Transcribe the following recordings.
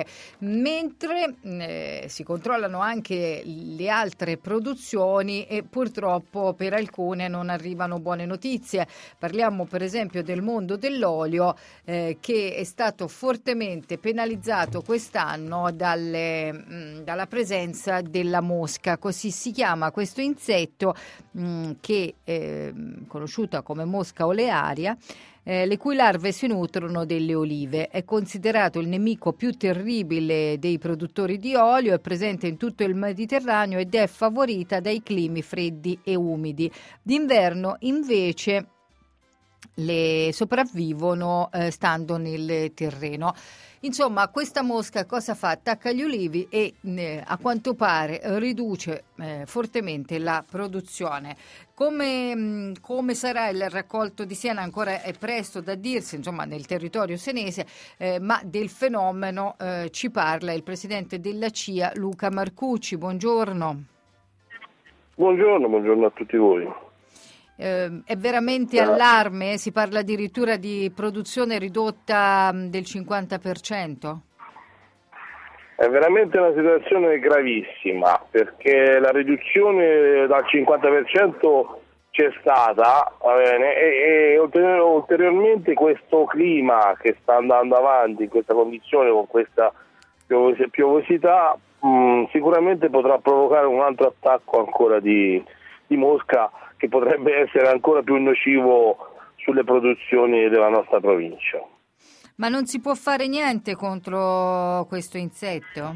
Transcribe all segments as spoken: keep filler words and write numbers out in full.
produzione, mentre eh, si controllano anche le altre produzioni e purtroppo per alcune non arrivano buone notizie. Parliamo per esempio del mondo dell'olio eh, che è stato fortemente penalizzato quest'anno dalle, mh, dalla presenza della mosca, così si chiama questo insetto mh, che è conosciuta come mosca olearia, eh, le cui larve si nutrono delle olive. È considerato il nemico più terribile dei produttori di olio, è presente in tutto il Mediterraneo ed è favorita dai climi freddi e umidi. D'inverno invece le sopravvivono eh, stando nel terreno. Insomma, questa mosca cosa fa? Attacca gli ulivi e eh, a quanto pare riduce eh, fortemente la produzione. Come, mh, come sarà il raccolto di Siena ancora è presto da dirsi, insomma, nel territorio senese, eh, ma del fenomeno eh, ci parla il presidente della C I A, Luca Marcucci. Buongiorno. Buongiorno, buongiorno a tutti voi. Eh, è veramente allarme? Si parla addirittura di produzione ridotta del cinquanta per cento? È veramente una situazione gravissima, perché la riduzione dal cinquanta per cento c'è stata, va bene, e, e ulteriormente questo clima che sta andando avanti in questa condizione, con questa piovos- piovosità, mh, sicuramente potrà provocare un altro attacco ancora di, di mosca, che potrebbe essere ancora più nocivo sulle produzioni della nostra provincia. Ma non si può fare niente contro questo insetto?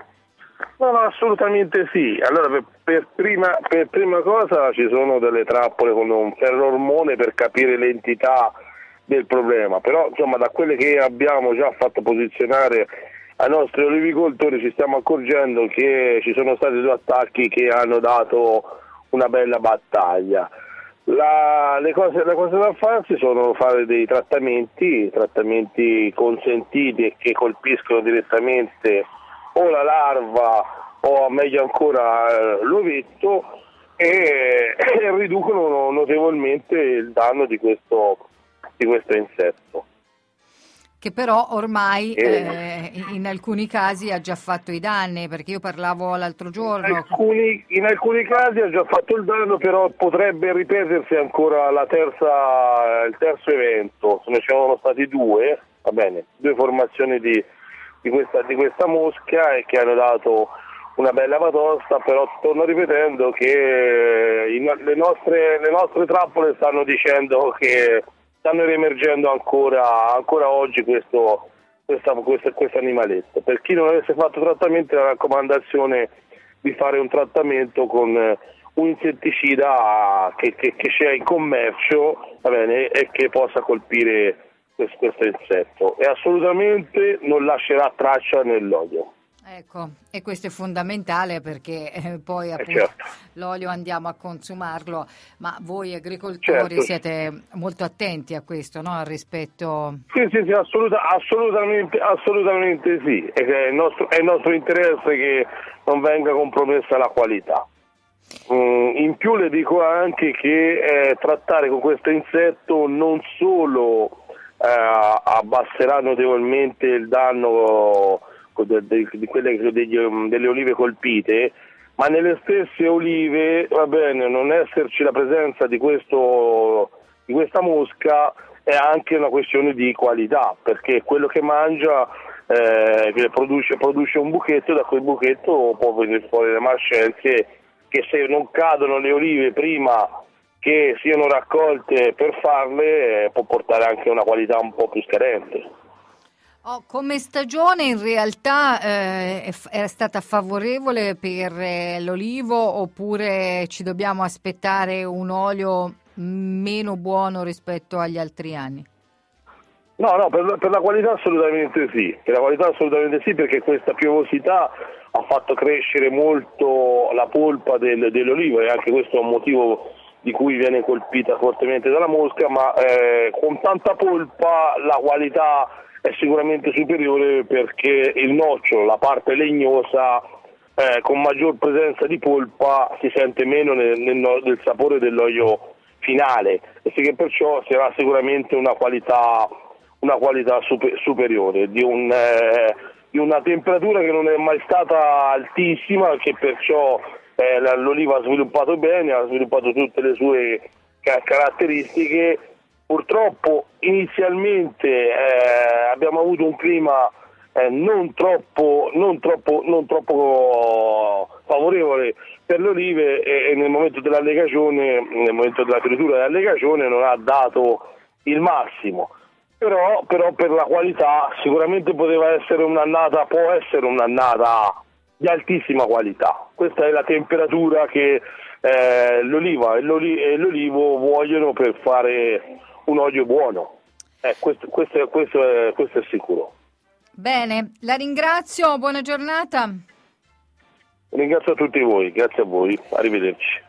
No, no, assolutamente sì. Allora, per, per, prima, per prima cosa ci sono delle trappole con un ferroormone per capire l'entità del problema, però insomma da quelle che abbiamo già fatto posizionare ai nostri olivicoltori ci stiamo accorgendo che ci sono stati due attacchi che hanno dato una bella battaglia. La, le, cose, le cose da farsi sono fare dei trattamenti, trattamenti consentiti e che colpiscono direttamente o la larva o meglio ancora eh, l'ovetto e, e riducono notevolmente il danno di questo, di questo insetto. Che però ormai eh, in alcuni casi ha già fatto i danni, perché io parlavo l'altro giorno. In alcuni, in alcuni casi ha già fatto il danno, però potrebbe ripetersi ancora la terza, il terzo evento. Ce ne sono stati due, va bene, due formazioni di, di, questa, di questa mosca e che hanno dato una bella batosta, però torno ripetendo che in, le, nostre, le nostre trappole stanno dicendo che stanno riemergendo ancora, ancora oggi questo, questa, questo, questo animaletto. Per chi non avesse fatto trattamento, la raccomandazione di fare un trattamento con un insetticida che, che, che c'è in commercio, va bene, e che possa colpire questo, questo insetto e assolutamente non lascerà traccia nell'olio. Ecco, e questo è fondamentale perché eh, poi appunto eh certo. l'olio andiamo a consumarlo, ma voi agricoltori certo. siete molto attenti a questo, no? Al rispetto. Sì, sì, sì, assoluta, assolutamente, assolutamente sì, è, è, il nostro, è il nostro interesse che non venga compromessa la qualità. Mm, in più le dico anche che eh, trattare con questo insetto non solo eh, abbasserà notevolmente il danno di, di quelle degli, delle olive colpite, ma nelle stesse olive, va bene, non esserci la presenza di questo di questa mosca è anche una questione di qualità, perché quello che mangia eh, produce, produce un buchetto, da quel buchetto può venire fuori le mascenze che, se non cadono le olive prima che siano raccolte per farle, eh, può portare anche una qualità un po' più scadente. Oh, come stagione in realtà eh, è stata favorevole per eh, l'olivo, oppure ci dobbiamo aspettare un olio meno buono rispetto agli altri anni? No, no, per, per la qualità assolutamente sì, per la qualità assolutamente sì, perché questa piovosità ha fatto crescere molto la polpa del, dell'olivo e anche questo è un motivo di cui viene colpita fortemente dalla mosca, ma eh, con tanta polpa la qualità è sicuramente superiore, perché il nocciolo, la parte legnosa, eh, con maggior presenza di polpa si sente meno nel, nel, nel sapore dell'olio finale e che perciò sarà sicuramente una qualità una qualità super, superiore di un, eh, di una temperatura che non è mai stata altissima, che perciò eh, l'oliva ha sviluppato bene, ha sviluppato tutte le sue ca- caratteristiche. Purtroppo inizialmente eh, abbiamo avuto un clima eh, non troppo, non troppo, non troppo favorevole per le olive e, e nel momento dell'allegazione, nel momento della fioritura dell'allegazione non ha dato il massimo. Però, però per la qualità sicuramente poteva essere un'annata, può essere un'annata di altissima qualità. Questa è la temperatura che eh, l'oliva e, l'oli- e l'olivo vogliono per fare un olio buono. Eh, questo, questo, è, questo, è, questo è sicuro. Bene, la ringrazio, buona giornata. Ringrazio a tutti voi, grazie a voi, arrivederci.